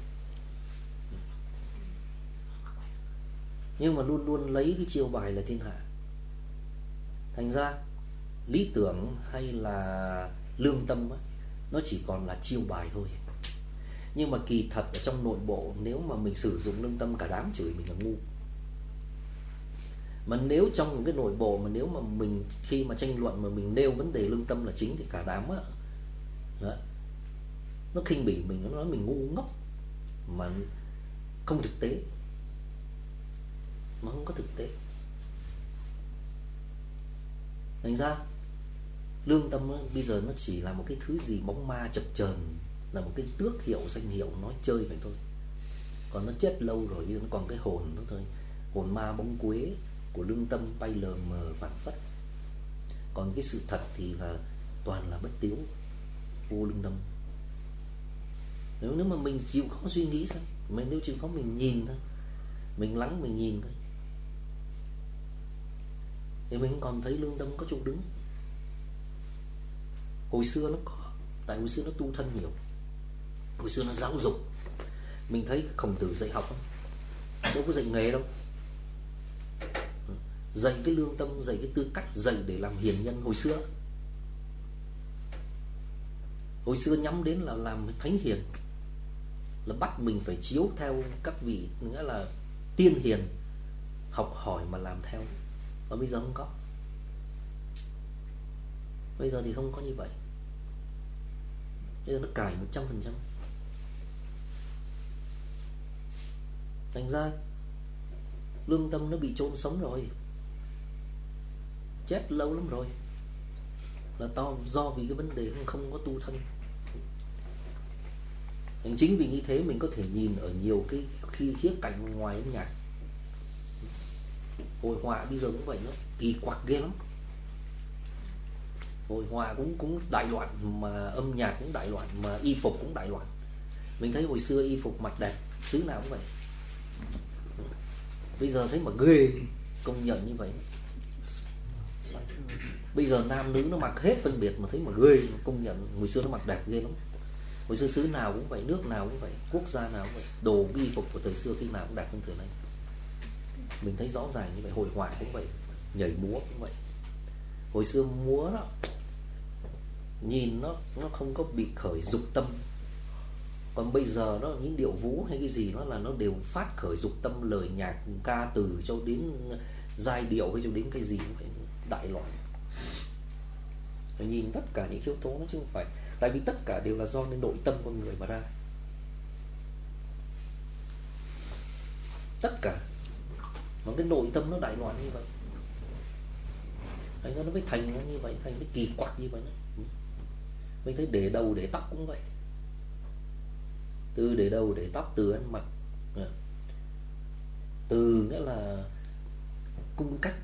nhưng mà luôn luôn lấy cái chiêu bài là thiên hạ. Thành ra lý tưởng hay là lương tâm á, nó chỉ còn là chiêu bài thôi. Nhưng mà kỳ thật ở trong nội bộ, nếu mà mình sử dụng lương tâm, cả đám chửi mình là ngu. Mà nếu trong một cái nội bộ mà nếu mà mình khi mà tranh luận mà mình nêu vấn đề lương tâm là chính thì cả đám á, nó khinh bỉ mình, nó nói mình ngu ngốc mà không thực tế, mà không có thực tế. Thành ra lương tâm đó, bây giờ nó chỉ là một cái thứ gì bóng ma chập chờn, là một cái tước hiệu, danh hiệu nói chơi vậy thôi. Còn nó chết lâu rồi, nó còn cái hồn nó thôi. Hồn ma bóng quế của lương tâm bay lờ mờ phảng phất. Còn cái sự thật thì là toàn là bất tiếu, vô lương tâm. Nếu mà mình chịu khó suy nghĩ sao, mình nếu chịu khó mình nhìn thôi, mình lắng mình nhìn thôi, thì mình còn thấy lương tâm có chỗ đứng. Hồi xưa nó có, tại hồi xưa nó tu thân nhiều, hồi xưa nó giáo dục. Mình thấy Khổng Tử dạy học không? Đâu có dạy nghề đâu. Dạy cái lương tâm, dạy cái tư cách, dạy để làm hiền nhân. Hồi xưa nhắm đến là làm thánh hiền, là bắt mình phải chiếu theo các vị, nghĩa là tiên hiền, học hỏi mà làm theo. Và bây giờ không có. Bây giờ thì không có như vậy. Bây giờ nó cải 100%. Thành ra lương tâm nó bị chôn sống rồi, chết lâu lắm rồi. Là do vì cái vấn đề không có tu thân. Chính vì như thế mình có thể nhìn ở nhiều cái khía cạnh ngoài âm nhạc. Hội họa bây giờ cũng vậy, nó kỳ quặc ghê lắm. Hội họa cũng đại loạn, mà âm nhạc cũng đại loạn, mà y phục cũng đại loạn. Mình thấy hồi xưa y phục mặc đẹp, xứ nào cũng vậy. Bây giờ thấy mà ghê, công nhận như vậy. Bây giờ nam nữ nó mặc hết phân biệt mà thấy mà ghê, công nhận. Hồi xưa nó mặc đẹp ghê lắm. Hồi xưa xứ nào cũng vậy, nước nào cũng vậy, quốc gia nào cũng vậy. Đồ y phục của thời xưa khi nào cũng đẹp hơn thời nay. Mình thấy rõ ràng như vậy. Hội họa cũng vậy, nhảy múa cũng vậy. Hồi xưa múa đó, nhìn nó không có bị khởi dục tâm. Còn bây giờ nó những điệu vũ hay cái gì nó đều phát khởi dục tâm, lời nhạc ca từ cho đến giai điệu hay cho đến cái gì cũng phải đại loạn. Phải nhìn tất cả những yếu tố nó chứ không phải, tại vì tất cả đều là do nên nội tâm con người mà ra. Tất cả mà cái nội tâm nó đại loạn như vậy, thành ra nó mới thành nó như vậy, thành cái kỳ quặc như vậy đó. Mình thấy để đầu để tóc cũng vậy, từ để đầu để tóc, từ ăn mặc, từ nghĩa là cung cách,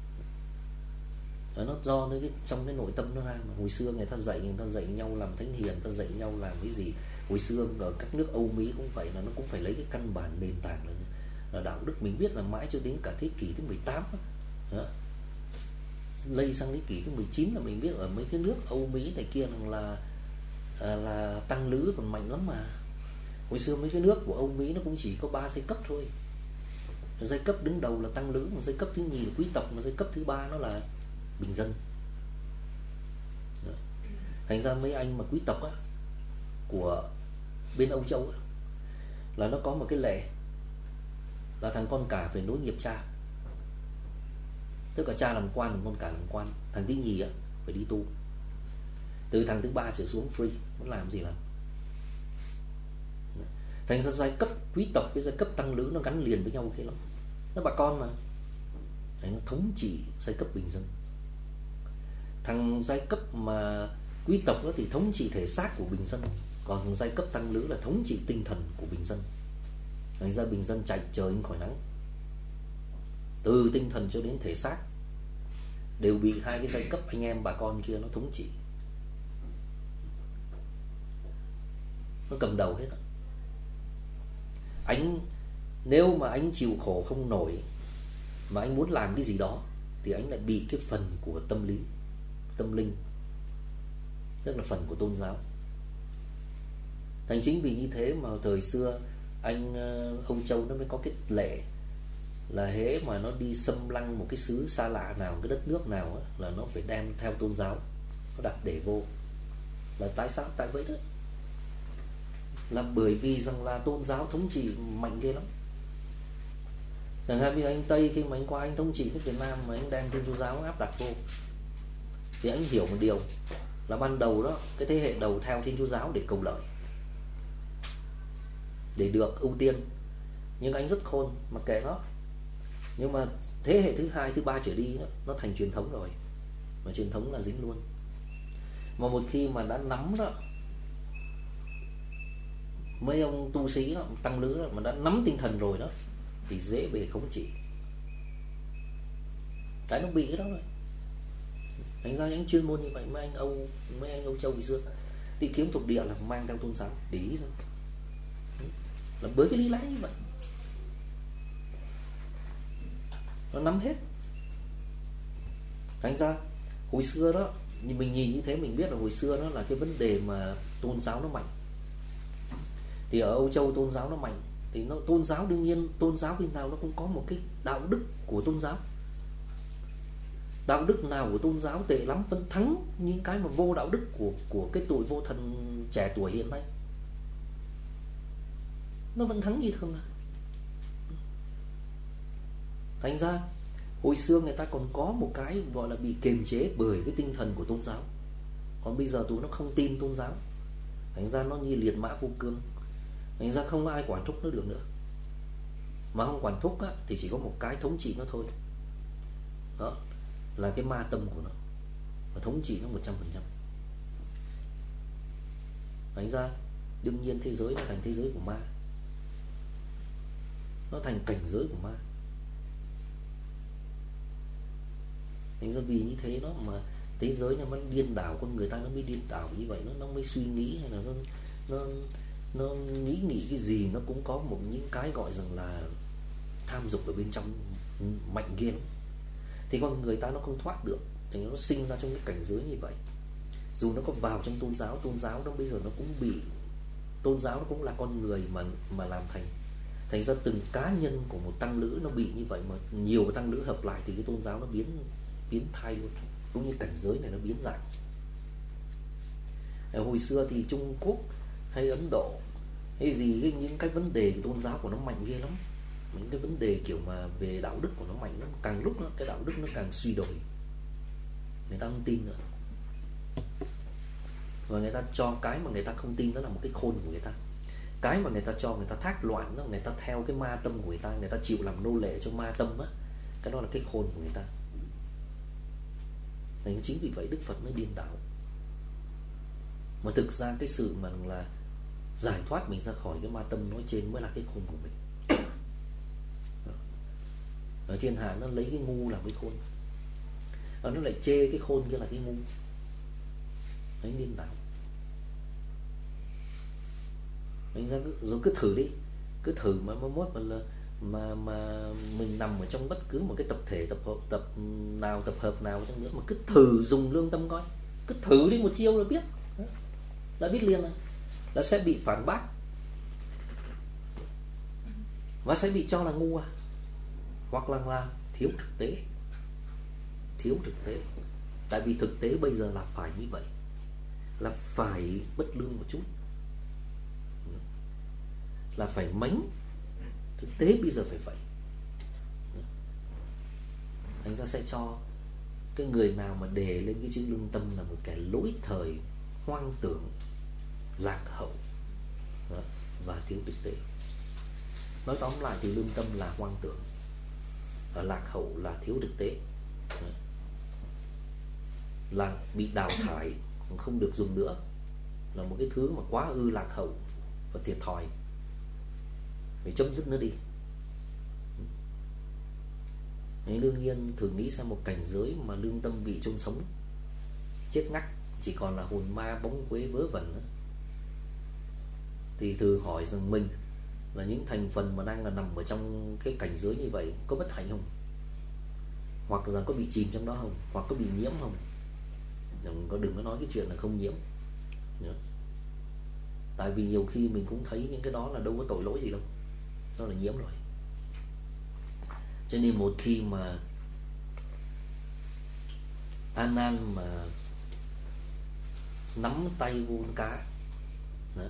nó do trong cái nội tâm nó ra. Mà hồi xưa người ta dạy nhau làm thánh hiền, người ta dạy nhau làm cái gì. Hồi xưa ở các nước Âu Mỹ cũng vậy, là nó cũng phải lấy cái căn bản nền tảng là đạo đức. Mình biết là mãi cho đến cả thế kỷ thứ 18 đó, lây sang thế kỷ thứ 19 là mình biết ở mấy cái nước Âu Mỹ này kia là tăng lữ còn mạnh lắm mà. Hồi xưa mấy cái nước của Âu Mỹ nó cũng chỉ có 3 giai cấp thôi. Giai cấp đứng đầu là tăng lữ, giai cấp thứ nhì là quý tộc, giai cấp thứ ba nó là bình dân. Đó. Thành ra mấy anh mà quý tộc á, của bên Âu Châu á, là nó có một cái lệ là thằng con cả phải nối nghiệp cha. Tức là cha làm quan, thằng con cả làm quan. Thằng thứ nhì á phải đi tu. Từ thằng thứ ba trở xuống free, muốn làm gì làm. Thành ra giai cấp quý tộc với giai cấp tăng lữ nó gắn liền với nhau thế lắm. Nó bà con mà. Thành nó thống trị giai cấp bình dân. Thằng giai cấp mà quý tộc đó thì thống trị thể xác của bình dân, còn thằng giai cấp tăng lữ là thống trị tinh thần của bình dân. Thành ra bình dân chạy trời khỏi nắng, từ tinh thần cho đến thể xác đều bị hai cái giai cấp anh em bà con kia nó thống trị, nó cầm đầu hết. Anh nếu mà anh chịu khổ không nổi mà anh muốn làm cái gì đó thì anh lại bị cái phần của tâm lý, tâm linh, tức là phần của tôn giáo. Thành chính vì như thế mà thời xưa anh Âu Châu nó mới có cái lệ là hễ mà nó đi xâm lăng một cái xứ xa lạ nào, cái đất nước nào á, là nó phải đem theo tôn giáo, nó đặt để vô. Là tại sao? Tại vậy đó, là bởi vì rằng là tôn giáo thống trị mạnh ghê lắm. Chẳng hạn như anh Tây khi mà anh qua anh thống trị nước Việt Nam mà anh đem thiên chúa giáo áp đặt vô, thì anh hiểu một điều là ban đầu đó, cái thế hệ đầu theo thiên chúa giáo để cầu lợi, để được ưu tiên. Nhưng anh rất khôn, mặc kệ nó. Nhưng mà thế hệ thứ hai, thứ ba trở đi đó, nó thành truyền thống rồi. Mà truyền thống là dính luôn. Mà một khi mà đã nắm đó, mấy ông tu sĩ đó, tăng lữ đó, mà đã nắm tinh thần rồi đó, thì dễ bề khống trị. Tại nó bị cái đó rồi. Thành ra những chuyên môn như vậy, mấy anh Âu Châu ngày xưa đi kiếm thuộc địa là mang theo tôn giáo, để ý rồi. Là bởi cái lý lẽ như vậy, nó nắm hết. Thành ra hồi xưa đó, mình nhìn như thế mình biết là hồi xưa đó là cái vấn đề mà tôn giáo nó mạnh. Thì ở Âu Châu tôn giáo nó mạnh, thì nó tôn giáo đương nhiên tôn giáo bên nào nó cũng có một cái đạo đức của tôn giáo. Đạo đức nào của tôn giáo tệ lắm vẫn thắng những cái mà vô đạo đức của cái tuổi vô thần trẻ tuổi hiện nay. Nó vẫn thắng như thường à. Thành ra hồi xưa người ta còn có một cái gọi là bị kiềm chế bởi cái tinh thần của tôn giáo. Còn bây giờ tụi nó không tin tôn giáo, thành ra nó như liệt mã vô cương. Thành ra không ai quản thúc nó được nữa. Mà không quản thúc á, thì chỉ có một cái thống trị nó thôi. Đó là cái ma tâm của nó, và thống trị nó 100%. Thành ra đương nhiên thế giới nó thành thế giới của ma, nó thành cảnh giới của ma. Thành ra vì như thế đó mà thế giới nó mới điên đảo, con người ta nó mới điên đảo như vậy, nó mới suy nghĩ hay là nó nghĩ cái gì nó cũng có một những cái gọi rằng là tham dục ở bên trong mạnh ghê lắm. Thì con người ta nó không thoát được, thì nó sinh ra trong cái cảnh giới như vậy. Dù nó có vào trong tôn giáo nó bây giờ nó cũng bị, tôn giáo nó cũng là con người mà làm thành. Thành ra từng cá nhân của một tăng lữ nó bị như vậy, mà nhiều tăng lữ hợp lại thì cái tôn giáo nó biến thay luôn, cũng như cảnh giới này nó biến dạng. Hồi xưa thì Trung Quốc hay Ấn Độ hay gì, những cái vấn đề tôn giáo của nó mạnh ghê lắm. Những cái vấn đề kiểu mà về đạo đức của nó mạnh lắm. Càng lúc đó, cái đạo đức nó càng suy đổi, người ta không tin nữa. Và người ta cho cái mà người ta không tin đó là một cái khôn của người ta. Cái mà người ta cho người ta thác loạn đó, người ta theo cái ma tâm của người ta chịu làm nô lệ cho ma tâm á, cái đó là cái khôn của người ta. Nên chính vì vậy Đức Phật mới điên đảo. Mà thực ra cái sự mà là giải thoát mình ra khỏi cái ma tâm nói trên mới là cái khôn của mình. Ở thiên hạ nó lấy cái ngu làm cái khôn, và nó lại chê cái khôn kia là cái ngu. Đấy, điên đảo. Anh ra rồi cứ thử đi, cứ thử mà mốt mà mình nằm ở trong bất cứ một cái tập thể tập hợp nào trong nữa, mà cứ thử dùng lương tâm coi, cứ thử đi một chiêu là biết, đã biết liền là sẽ bị phản bác và sẽ bị cho là ngu hoặc là thiếu thực tế. Tại vì thực tế bây giờ là phải như vậy, là phải bất lương một chút, là phải mánh. Thực tế bây giờ phải vậy. Anh ra sẽ cho cái người nào mà đề lên cái chữ lương tâm là một kẻ lỗi thời, hoang tưởng, lạc hậu và thiếu thực tế. Nói tóm lại thì lương tâm là hoang tưởng, và lạc hậu là thiếu thực tế, là bị đào thải, không được dùng nữa, là một cái thứ mà quá ư lạc hậu và thiệt thòi, phải chấm dứt nó đi. Nên đương nhiên thử nghĩ sang một cảnh giới mà lương tâm bị chôn sống, chết ngắt, chỉ còn là hồn ma bóng quế vớ vẩn nữa, thì thử hỏi rằng mình là những thành phần mà đang là nằm ở trong cái cảnh giới như vậy có bất hạnh không, hoặc là có bị chìm trong đó không, hoặc có bị nhiễm không. Đừng có nói cái chuyện là không nhiễm nữa. Tại vì nhiều khi mình cũng thấy những cái đó là đâu có tội lỗi gì đâu, đó là nhiễm rồi. Cho nên một khi mà An Nan mà nắm tay vô con cá đó,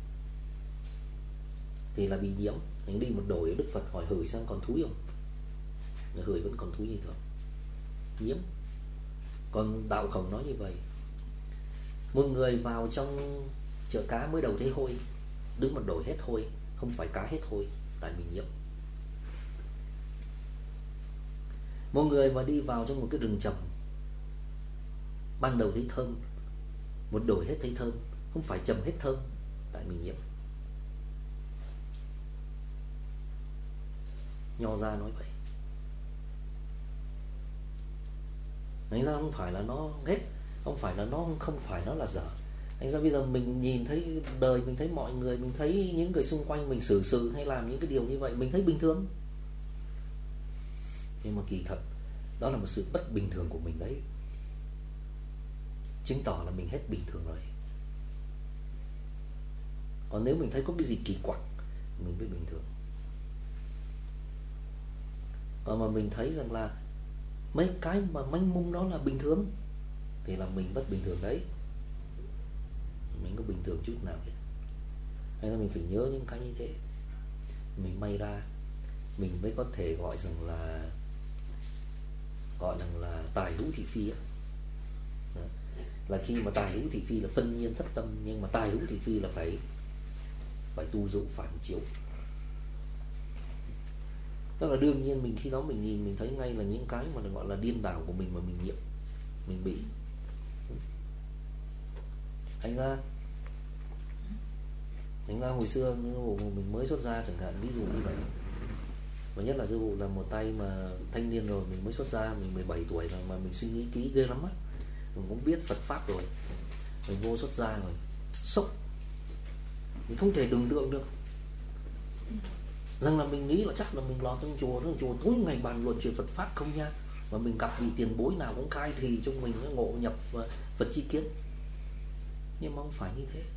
thì là bị nhiễm. Anh đi một đổi, Đức Phật hỏi hửi xem còn thúi không, hửi vẫn còn thúi như thường, nhiễm. Còn Đạo Khổng nói như vậy, một người vào trong chợ cá mới đầu thấy hôi, đứng một đổi hết hôi, không phải cá hết hôi, tại mình nhiễm. Một người mà đi vào trong một cái rừng trầm, ban đầu thấy thơm, một đổi hết thấy thơm, không phải trầm hết thơm, tại mình nhiễm. Nho ra nói vậy. Anh ra không phải là nó hết, không phải nó là dở. Anh ra bây giờ mình nhìn thấy đời, mình thấy mọi người, mình thấy những người xung quanh mình xử sự hay làm những cái điều như vậy, mình thấy bình thường. Nhưng mà kỳ thật đó là một sự bất bình thường của mình đấy, chứng tỏ là mình hết bình thường rồi. Còn nếu mình thấy có cái gì kỳ quặc, mình mới bình thường. Còn mà mình thấy rằng là mấy cái mà manh mung đó là bình thường, thì là mình bất bình thường đấy. Mình có bình thường chút nào vậy? Hay là mình phải nhớ những cái như thế, mình may ra mình mới có thể gọi rằng là tài hữu thị phi á. Là khi mà tài hữu thị phi là phân nhiên thất tâm, nhưng mà tài hữu thị phi là phải tu dụng phản chiếu. Đó là đương nhiên mình khi đó mình nhìn mình thấy ngay là những cái mà gọi là điên đảo của mình mà mình nhiễm, mình bị. Thành ra hồi xưa mình mới xuất gia chẳng hạn, ví dụ như vậy, và nhất là dư vụ là một tay mà thanh niên rồi, mình mới xuất gia, mình 17 tuổi rồi mà mình suy nghĩ kỹ ghê lắm á, mình cũng biết Phật pháp rồi, mình vô xuất gia rồi, sốc, mình không thể tưởng tượng được rằng là mình nghĩ là chắc là mình lọt trong chùa tối ngày bàn luận chuyện Phật pháp không nha, mà mình gặp vị tiền bối nào cũng khai thì trong mình ngộ nhập Phật chi kiến. Nhưng mà không phải như thế,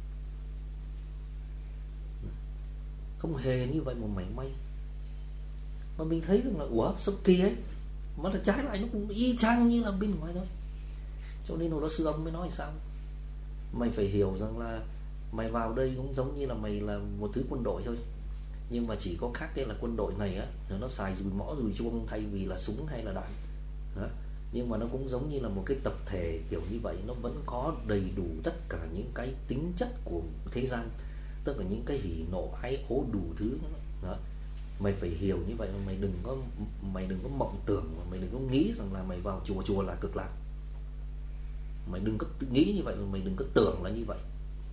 không hề như vậy một mảy may. Mà mình thấy rằng là ủa sao kỳ ấy, mà là trái lại nó cũng y chang như là bên ngoài thôi. Cho nên hồi đó sư ông mới nói sao, mày phải hiểu rằng là mày vào đây cũng giống như là mày là một thứ quân đội thôi, nhưng mà chỉ có khác đây là quân đội này á, nó xài dùi mõ dùi chuông thay vì là súng hay là đạn đó. Nhưng mà nó cũng giống như là một cái tập thể kiểu như vậy, nó vẫn có đầy đủ tất cả những cái tính chất của thế gian, tức là những cái hỉ nộ ái ố đủ thứ đó. Mày phải hiểu như vậy, mà mày đừng có mộng tưởng, mà mày đừng có nghĩ rằng là mày vào chùa là cực lạc. Mày đừng có nghĩ như vậy, mà mày đừng có tưởng là như vậy.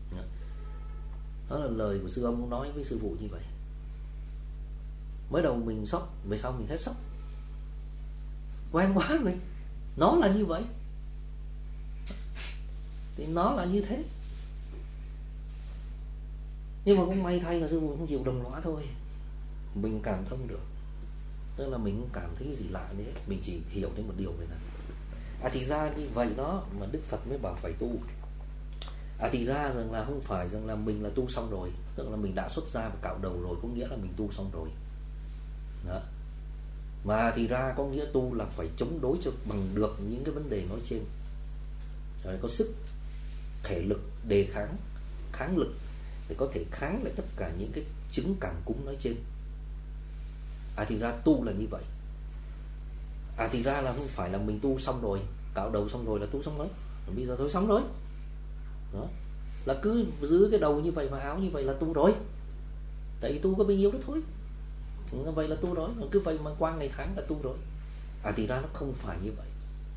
Đó là lời của sư ông nói với sư phụ như vậy. Mới đầu mình sốc, về sau mình hết sốc, quen quá rồi, nó là như vậy thì nó là như thế. Nhưng mà cũng may thay là sư phụ không chịu đồng lõa thôi. Mình cảm thông được, tức là mình không cảm thấy gì lạ nữa. Mình chỉ hiểu đến một điều vậy là thì ra như vậy đó mà Đức Phật mới bảo phải tu. Thì ra rằng là không phải rằng là mình là tu xong rồi, tức là mình đã xuất gia và cạo đầu rồi, có nghĩa là mình tu xong rồi đó. Mà thì ra có nghĩa tu là phải chống đối cho bằng được những cái vấn đề nói trên, rồi có sức thể lực đề kháng, kháng lực để có thể kháng lại tất cả những cái chứng cảm cúm nói trên. Thì ra tu là như vậy. Thì ra là không phải là mình tu xong rồi, cạo đầu xong rồi là tu xong rồi, bây giờ thôi xong rồi đó, là cứ giữ cái đầu như vậy và áo như vậy là tu rồi. Tại vì tu có bao nhiêu đó thôi, vậy là tu rồi, cứ vậy mà qua ngày tháng là tu rồi. Thì ra nó không phải như vậy.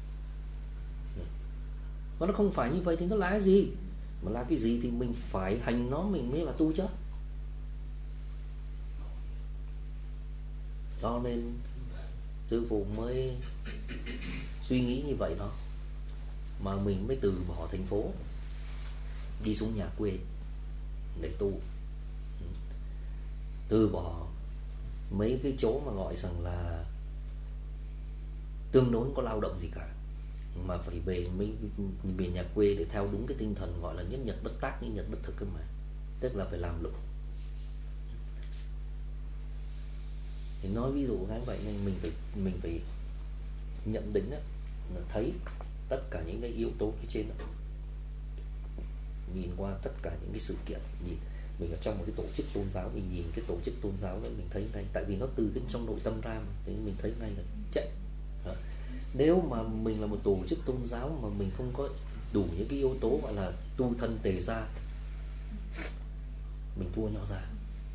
Nó không phải như vậy thì nó là cái gì? Mà là cái gì thì mình phải hành nó mình mới là tu chứ. Cho nên sư phụ mới suy nghĩ như vậy đó, mà mình mới từ bỏ thành phố đi xuống nhà quê để tu. Từ bỏ mấy cái chỗ mà gọi rằng là tương đối không có lao động gì cả, mà phải về nhà quê để theo đúng cái tinh thần gọi là nhất nhật bất tác, nhất nhật bất thực cơ mà, tức là phải làm lụng. Thì nói ví dụ cái vậy nên mình phải nhận định đó, là thấy tất cả những cái yếu tố phía trên đó. Nhìn qua tất cả những cái sự kiện, nhìn mình ở trong một cái tổ chức tôn giáo, mình nhìn cái tổ chức tôn giáo đó mình thấy ngay, tại vì nó từ cái trong nội tâm ra mà, thì mình thấy ngay là chạy. Nếu mà mình là một tổ chức tôn giáo mà mình không có đủ những cái yếu tố gọi là tu thân tề gia, mình thua Nho gia.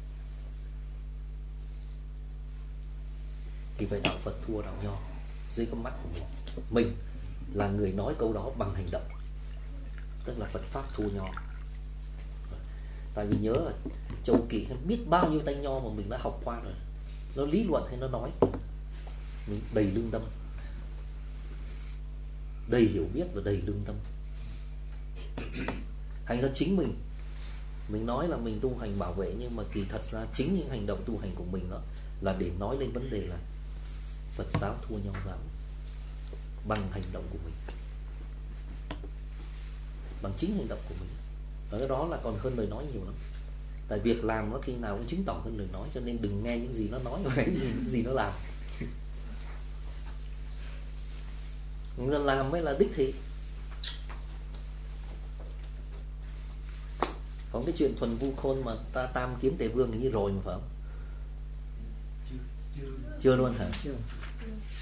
Thì phải đạo Phật thua đạo Nho dưới con mắt của mình. Mình là người nói câu đó bằng hành động, tức là Phật pháp thua Nho. Tại vì nhớ là Châu Kỵ biết bao nhiêu tay Nho mà mình đã học qua rồi, nó lý luận hay nó nói, mình đầy lương tâm, đầy hiểu biết và đầy lương tâm. Hành ra chính mình nói là mình tu hành bảo vệ, nhưng mà kỳ thật ra chính những hành động tu hành của mình đó là để nói lên vấn đề là Phật giáo thua Nho giáo bằng hành động của mình, bằng chính hành động của mình. Và cái đó là còn hơn lời nói nhiều lắm. Tại việc làm nó khi nào cũng chứng tỏ hơn lời nói, cho nên đừng nghe những gì nó nói và những gì nó làm. Người làm mới là đích thị. Còn cái chuyện thuần vu khôn mà ta tam kiếm tề vương như rồi mà phải không? Chưa luôn hả? Chưa.